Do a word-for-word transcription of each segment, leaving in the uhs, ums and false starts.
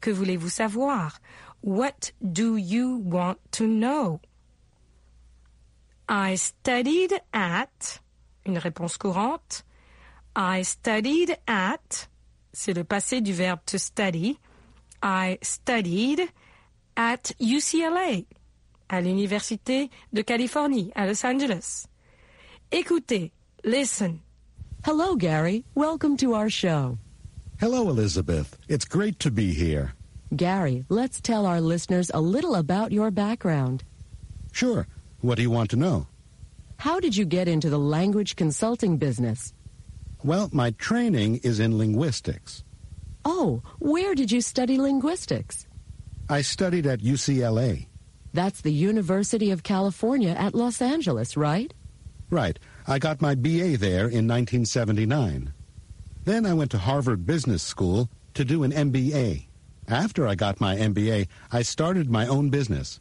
Que voulez-vous savoir? What do you want to know? I studied at, une réponse courante. I studied at, c'est le passé du verbe to study. I studied at U C L A, à l'Université de Californie, à Los Angeles. Écoutez, listen. Hello, Gary. Welcome to our show. Hello, Elizabeth. It's great to be here. Gary, let's tell our listeners a little about your background. Sure. What do you want to know? How did you get into the language consulting business? Well, my training is in linguistics. Oh, where did you study linguistics? I studied at U C L A. That's the University of California at Los Angeles, right? Right. I got my B A there in nineteen seventy-nine. Then I went to Harvard Business School to do an M B A. After I got my M B A, I started my own business.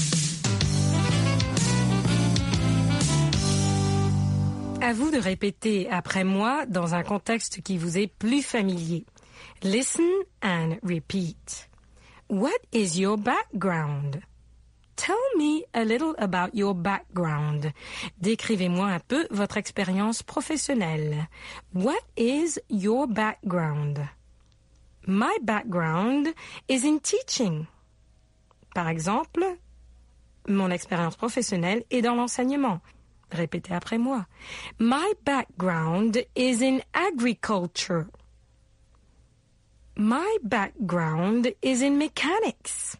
À vous de répéter après moi dans un contexte qui vous est plus familier. Listen and repeat. What is your background? Tell me a little about your background. Décrivez-moi un peu votre expérience professionnelle. What is your background? My background is in teaching. Par exemple, mon expérience professionnelle est dans l'enseignement. Répétez après moi. My background is in agriculture. My background is in mechanics.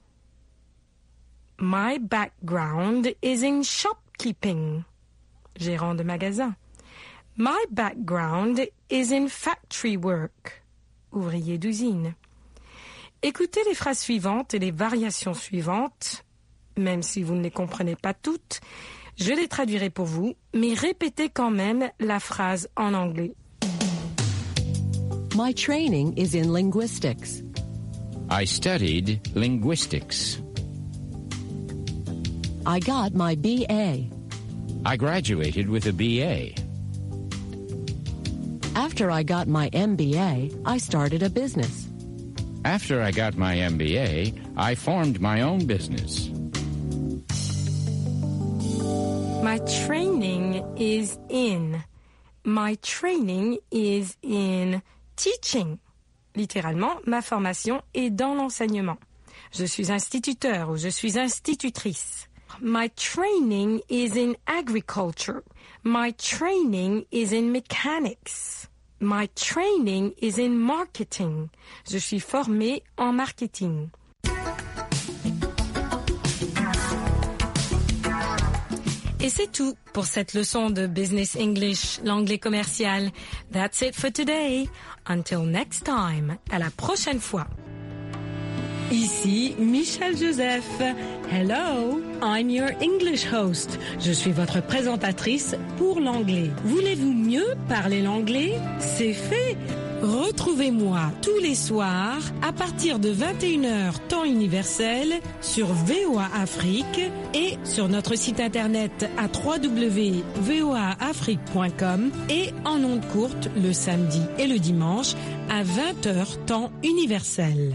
My background is in shopkeeping. Gérant de magasin. My background is in factory work. Ouvrier d'usine. Écoutez les phrases suivantes et les variations suivantes, même si vous ne les comprenez pas toutes. Je les traduirai pour vous, mais répétez quand même la phrase en anglais. My training is in linguistics. I studied linguistics. I got my B A. I graduated with a B A. After I got my M B A, I started a business. After I got my M B A, I formed my own business. My training is in. My training is in teaching. Littéralement, ma formation est dans l'enseignement. Je suis instituteur ou je suis institutrice. My training is in agriculture. My training is in mechanics. My training is in marketing. Je suis formée en marketing. Et c'est tout pour cette leçon de Business English, l'anglais commercial. That's it for today. Until next time. À la prochaine fois. Ici Michel Joseph. Hello, I'm your English host. Je suis votre présentatrice pour l'anglais. Voulez-vous mieux parler l'anglais? C'est fait. Retrouvez-moi tous les soirs à partir de vingt et une heures temps universel sur V O A Afrique et sur notre site internet à w w w point v o a afrique point com et en ondes courtes le samedi et le dimanche à vingt heures temps universel.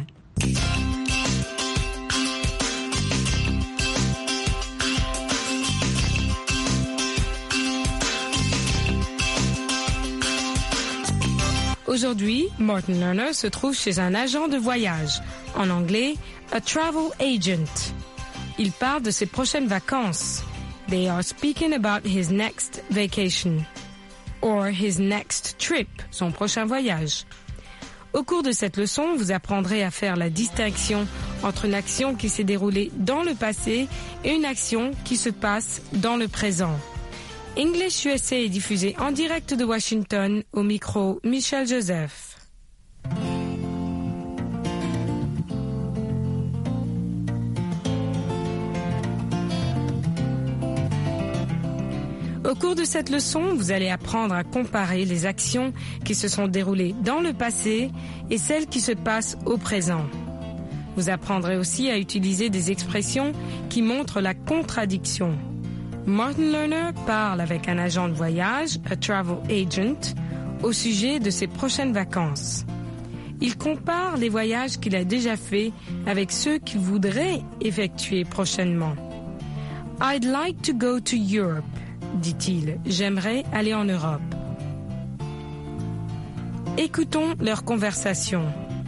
Aujourd'hui, Martin Lerner se trouve chez un agent de voyage, en anglais, a travel agent. Il parle de ses prochaines vacances. They are speaking about his next vacation. Or his next trip, son prochain voyage. Au cours de cette leçon, vous apprendrez à faire la distinction entre une action qui s'est déroulée dans le passé et une action qui se passe dans le présent. English U S A est diffusé en direct de Washington, au micro Michel Joseph. Au cours de cette leçon, vous allez apprendre à comparer les actions qui se sont déroulées dans le passé et celles qui se passent au présent. Vous apprendrez aussi à utiliser des expressions qui montrent la contradiction. Martin Lerner parle avec un agent de voyage, a travel agent, au sujet de ses prochaines vacances. Il compare les voyages qu'il a déjà faits avec ceux qu'il voudrait effectuer prochainement. I'd like to go to Europe, dit-il. J'aimerais aller en Europe. Écoutons leur conversation.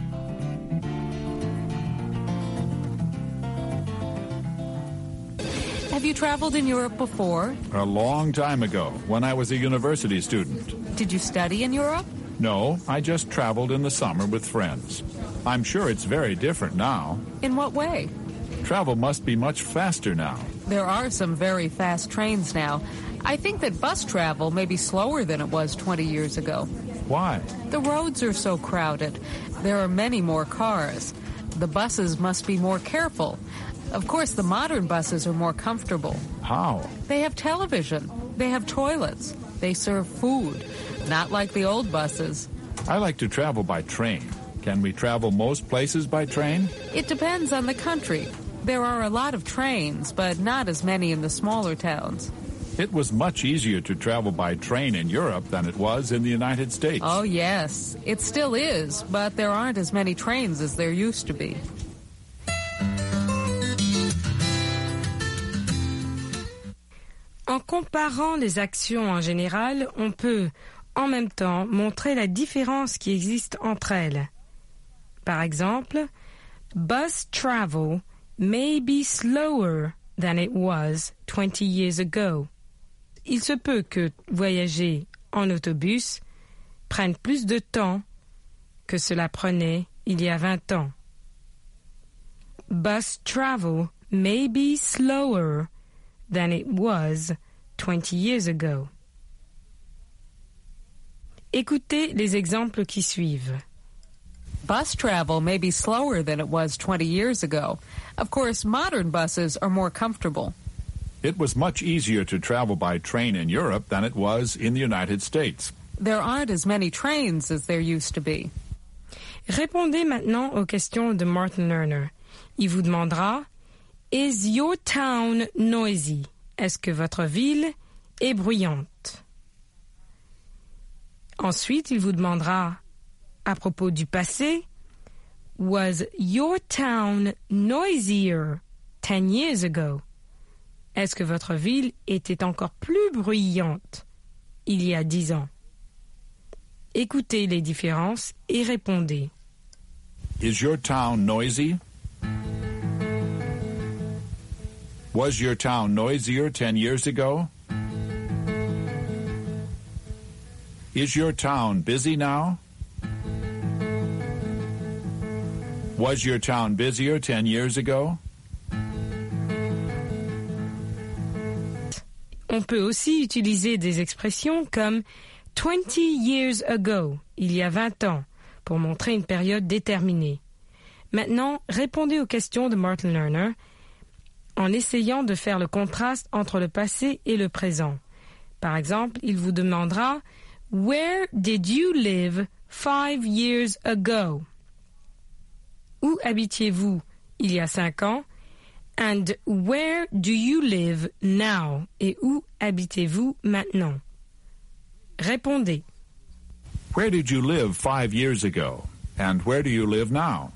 Have you traveled in Europe before? A long time ago, when I was a university student. Did you study in Europe? No, I just traveled in the summer with friends. I'm sure it's very different now. In what way? Travel must be much faster now. There are some very fast trains now. I think that bus travel may be slower than it was twenty years ago. Why? The roads are so crowded. There are many more cars. The buses must be more careful. Of course, the modern buses are more comfortable. How? They have television. They have toilets. They serve food. Not like the old buses. I like to travel by train. Can we travel most places by train? It depends on the country. There are a lot of trains, but not as many in the smaller towns. It was much easier to travel by train in Europe than it was in the United States. Oh, yes. It still is, but there aren't as many trains as there used to be. En comparant les actions en général, on peut, en même temps, montrer la différence qui existe entre elles. Par exemple, bus travel may be slower than it was twenty years ago. Il se peut que voyager en autobus prenne plus de temps que cela prenait il y a vingt ans. Bus travel may be slower than it was twenty years ago. Écoutez les exemples qui suivent. Bus travel may be slower than it was twenty years ago. Of course, modern buses are more comfortable. It was much easier to travel by train in Europe than it was in the United States. There aren't as many trains as there used to be. Répondez maintenant aux questions de Martin Lerner. Il vous demandera « Is your town noisy ?» Est-ce que votre ville est bruyante? Ensuite, il vous demandera à propos du passé « Was your town noisier ten years ago ?» Est-ce que votre ville était encore plus bruyante il y a dix ans? Écoutez les différences et répondez. Is your town noisy? Was your town noisier ten years ago? Is your town busy now? Was your town busier ten years ago? On peut aussi utiliser des expressions comme twenty years ago, il y a vingt ans, pour montrer une période déterminée. Maintenant, répondez aux questions de Martin Lerner en essayant de faire le contraste entre le passé et le présent. Par exemple, il vous demandera « Where did you live five years ago ?» Où habitiez-vous il y a cinq ans? And where do you live now? Et où habitez-vous maintenant? Répondez. Where did you live five years ago? And where do you live now?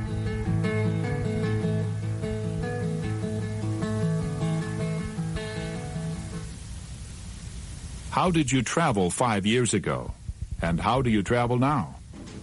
How did you travel five years ago? And how do you travel now?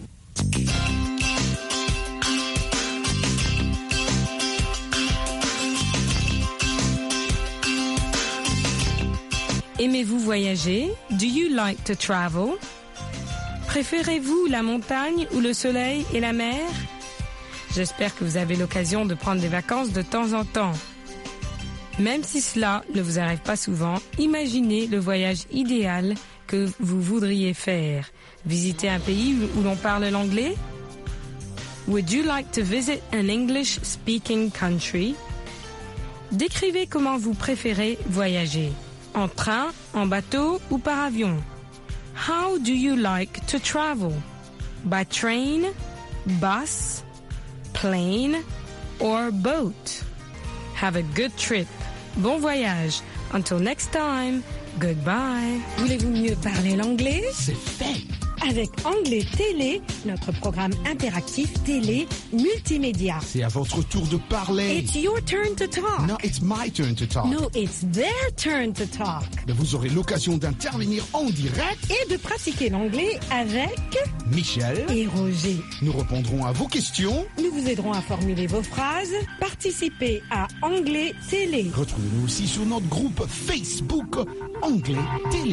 Aimez-vous voyager? Do you like to travel? Préférez-vous la montagne ou le soleil et la mer? J'espère que vous avez l'occasion de prendre des vacances de temps en temps. Même si cela ne vous arrive pas souvent, imaginez le voyage idéal que vous voudriez faire. Visiter un pays où l'on parle l'anglais? Would you like to visit an English-speaking country? Décrivez comment vous préférez voyager. En train, en bateau ou par avion? How do you like to travel? By train, bus, plane or boat? Have a good trip. Bon voyage. Until next time, goodbye. Voulez-vous mieux parler l'anglais? C'est fait. avec Anglais Télé, notre programme interactif télé multimédia. C'est à votre tour de parler. It's your turn to talk. No, it's my turn to talk. No, it's their turn to talk. Mais vous aurez l'occasion d'intervenir en direct Et de pratiquer l'anglais avec Michel et Roger. Nous répondrons à vos questions. Nous vous aiderons à formuler vos phrases. Participez à Anglais Télé. Retrouvez-nous aussi sur notre groupe Facebook Anglais Télé.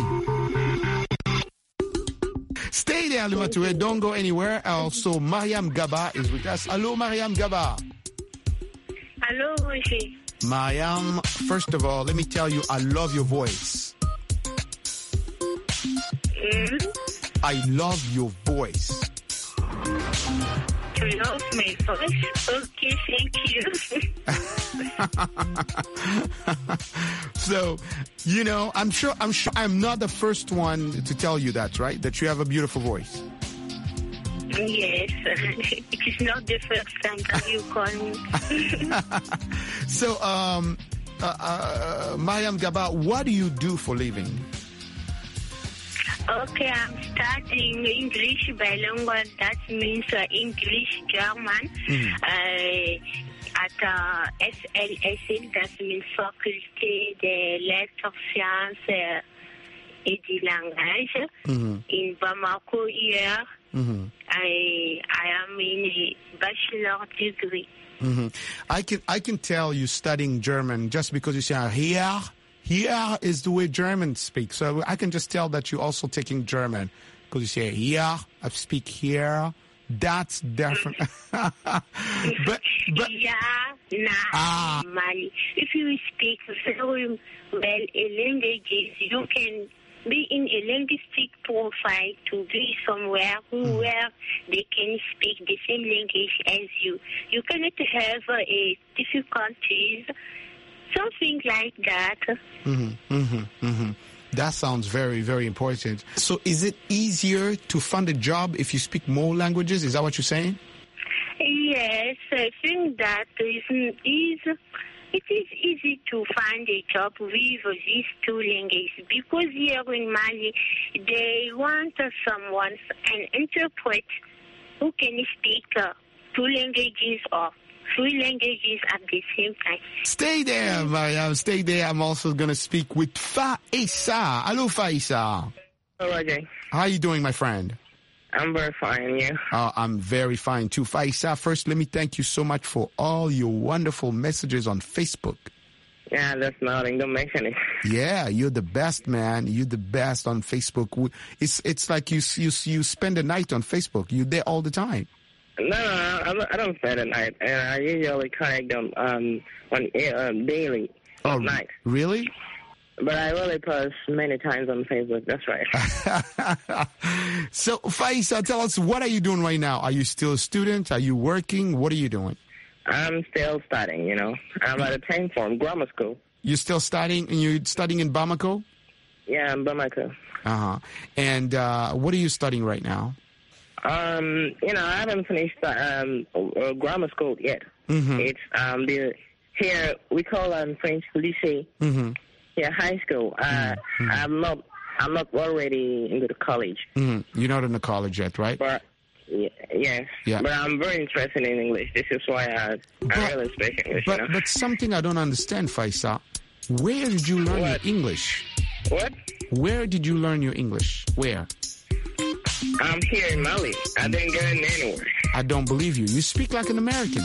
Stay there, Lumatoué. Don't go anywhere. Also, Mariam Gaba is with us. Hello, Mariam Gaba. Hello, Roger. Mariam, first of all, let me tell you, I love your voice. Mm? I love your voice. You love my voice? Okay, thank you. So, you know, I'm sure, I'm sure I'm not the first one to tell you that, right? That you have a beautiful voice. Yes, it is not the first time that you call me. So, um, uh, uh, Mariam Gaba, what do you do for living? Okay, I'm studying English bilingual. That means uh, English, German. Mm. Uh, at uh, S L S L, that means Faculté des Lettres, Sciences uh, et du Langage. Mm-hmm. In Bamako here, mm-hmm. I I am in a bachelor degree. Mm-hmm. I can I can tell you studying German just because you say here. Here is the way Germans speak. So I can just tell that you're also taking German because you say here, I speak here. That's different. but, but yeah, nah, ah. Mali. If you speak very well a language, you can be in a linguistic profile to be somewhere mm. where they can speak the same language as you. You cannot have uh, a difficulties. Something like that. Mm-hmm, mm-hmm, mm-hmm. That sounds very, very important. So is it easier to find a job if you speak more languages? Is that what you're saying? Yes, I think that is, is, it is easy to find a job with these two languages because here in Mali, they want someone, an interpreter who can speak uh, two languages or three languages at the same time. Stay there, Mariam. Stay there. I'm also going to speak with Faisa. Hello, Faisa. Hello, Roger. How are you doing, my friend? I'm very fine, yeah. Uh, I'm very fine, too. Faisa, first, let me thank you so much for all your wonderful messages on Facebook. Yeah, that's nothing. Don't mention it. Yeah, you're the best, man. You're the best on Facebook. It's it's like you you you spend the night on Facebook. You're there all the time. No, no, no, I don't spend the night, and I usually connect them um, on um, daily, oh, night. Really? But I really post many times on Facebook. That's right. So, Faisa, tell us, what are you doing right now? Are you still a student? Are you working? What are you doing? I'm still studying, you know. I'm at a tenth form, grammar school. You're still studying, and you're studying in Bamako? Yeah, in Bamako. Uh-huh. And uh, what are you studying right now? Um, you know, I haven't finished um, uh, grammar school yet. Mm-hmm. It's um, the here we call um French lycée. Mm-hmm. Yeah, high school. Uh, mm-hmm. I'm not. I'm not already into the college. Mm-hmm. You're not in the college yet, right? But y- yes. Yeah. But I'm very interested in English. This is why I but, I really speak English. But you know? but something I don't understand, Faisa. Where did you learn What? your English? What? Where did you learn your English? Where? I'm here in Mali. I didn't get in anywhere. I don't believe you. You speak like an American.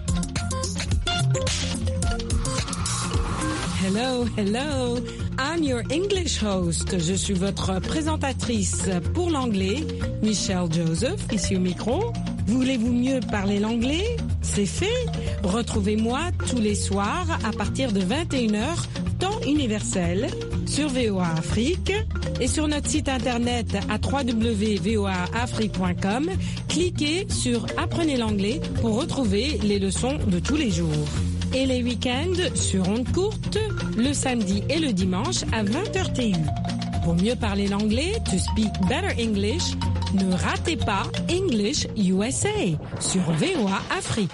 Hello, hello. I'm your English host. Je suis votre présentatrice pour l'anglais, Michelle Joseph, ici au micro. Voulez-vous mieux parler l'anglais? C'est fait. Retrouvez-moi tous les soirs à partir de vingt et une heures, temps universel, sur V O A Afrique et sur notre site internet à w w w point v o a afrique point com. Cliquez sur Apprenez l'anglais pour retrouver les leçons de tous les jours. Et les week-ends sur ondes courtes, le samedi et le dimanche à vingt heures T U. Pour mieux parler l'anglais, to speak better English, ne ratez pas English U S A sur V O A Afrique.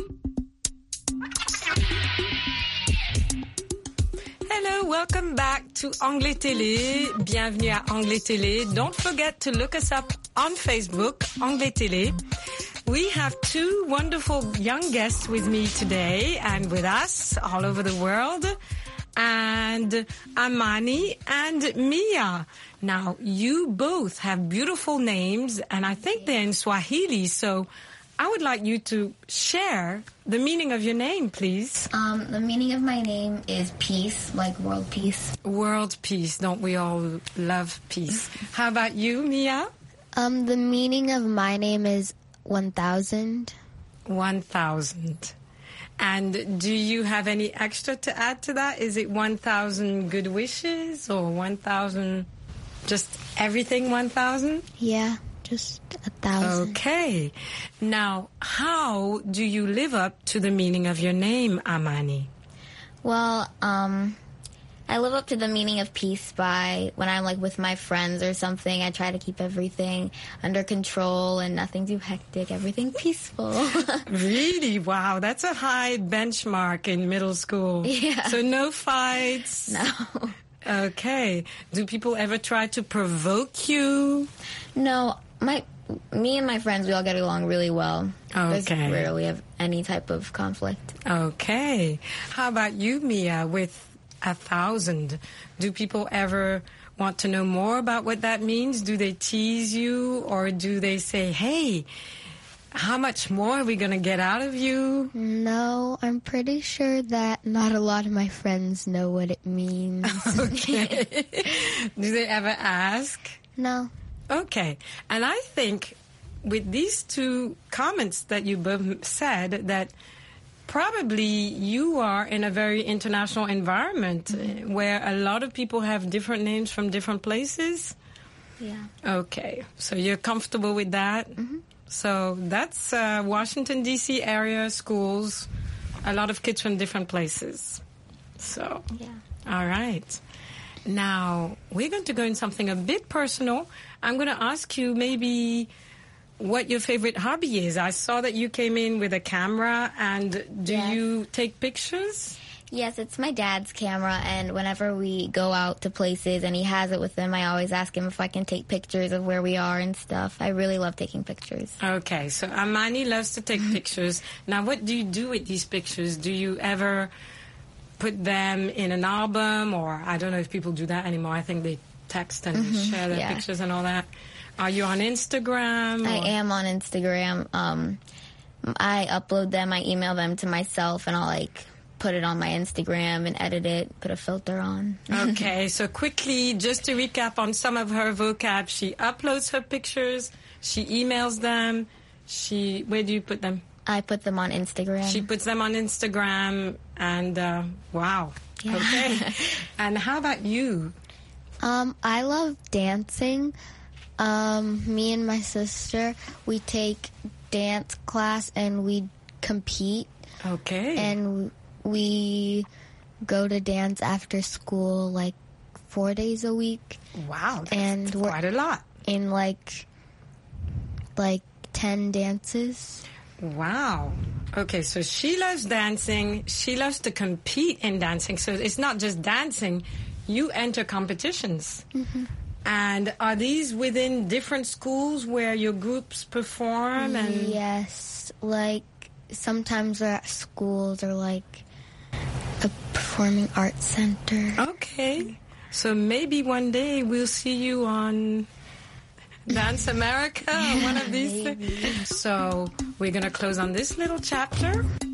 Hello, welcome back to Anglais Télé. Bienvenue à Anglais Télé. Don't forget to look us up on Facebook, Anglais Télé. We have two wonderful young guests with me today and with us all over the world. And Amani and Mia. Now, you both have beautiful names, and I think they're in Swahili, so I would like you to share the meaning of your name, please. Um, the meaning of my name is peace, like world peace. World peace. Don't we all love peace? How about you, Mia? Um, the meaning of my name is one thousand. one thousand. And do you have any extra to add to that? Is it one thousand good wishes or one thousand, just everything one thousand? Yeah. Just a thousand. Okay. Now, how do you live up to the meaning of your name, Amani? Well, um, I live up to the meaning of peace by when I'm like with my friends or something. I try to keep everything under control and nothing too hectic. Everything peaceful. Really? Wow, that's a high benchmark in middle school. Yeah. So no fights. No. Okay. Do people ever try to provoke you? No. My, me and my friends, we all get along really well. Okay. There's rarely have any type of conflict. Okay. How about you, Mia, with a thousand? Do people ever want to know more about what that means? Do they tease you, or do they say, hey, how much more are we going to get out of you? No, I'm pretty sure that not a lot of my friends know what it means. Okay. Do they ever ask? No. Okay. And I think with these two comments that you both said, that probably you are in a very international environment mm-hmm. where a lot of people have different names from different places. Yeah. Okay. So you're comfortable with that? Mm-hmm. So that's uh, Washington, D C area schools, a lot of kids from different places. So, yeah. All right. Now, we're going to go in something a bit personal. I'm going to ask you maybe what your favorite hobby is. I saw that you came in with a camera, and do yes. you take pictures? Yes, it's my dad's camera, and whenever we go out to places and he has it with him, I always ask him if I can take pictures of where we are and stuff. I really love taking pictures. Okay, so Amani loves to take pictures. Now, what do you do with these pictures? Do you ever put them in an album, or I don't know if people do that anymore. I think they text and mm-hmm, share their yeah. pictures and all that. Are you on Instagram? Or? I am on Instagram. Um, I upload them, I email them to myself, and I'll like put it on my Instagram and edit it, put a filter on. Okay, so quickly, just to recap on some of her vocab, she uploads her pictures, she emails them, she, where do you put them? I put them on Instagram. She puts them on Instagram, and uh, wow. Yeah. Okay. And how about you? Um, I love dancing. Um, me and my sister, we take dance class and we compete. Okay. And we go to dance after school like four days a week. Wow, that's and quite a lot. In like like ten dances. Wow. Okay, so she loves dancing. She loves to compete in dancing. So it's not just dancing. You enter competitions. Mm-hmm. And are these within different schools where your groups perform? And yes. Like sometimes they're at schools or like a performing arts center. Okay. So maybe one day we'll see you on Dance America, or one of these things. So we're going to close on this little chapter.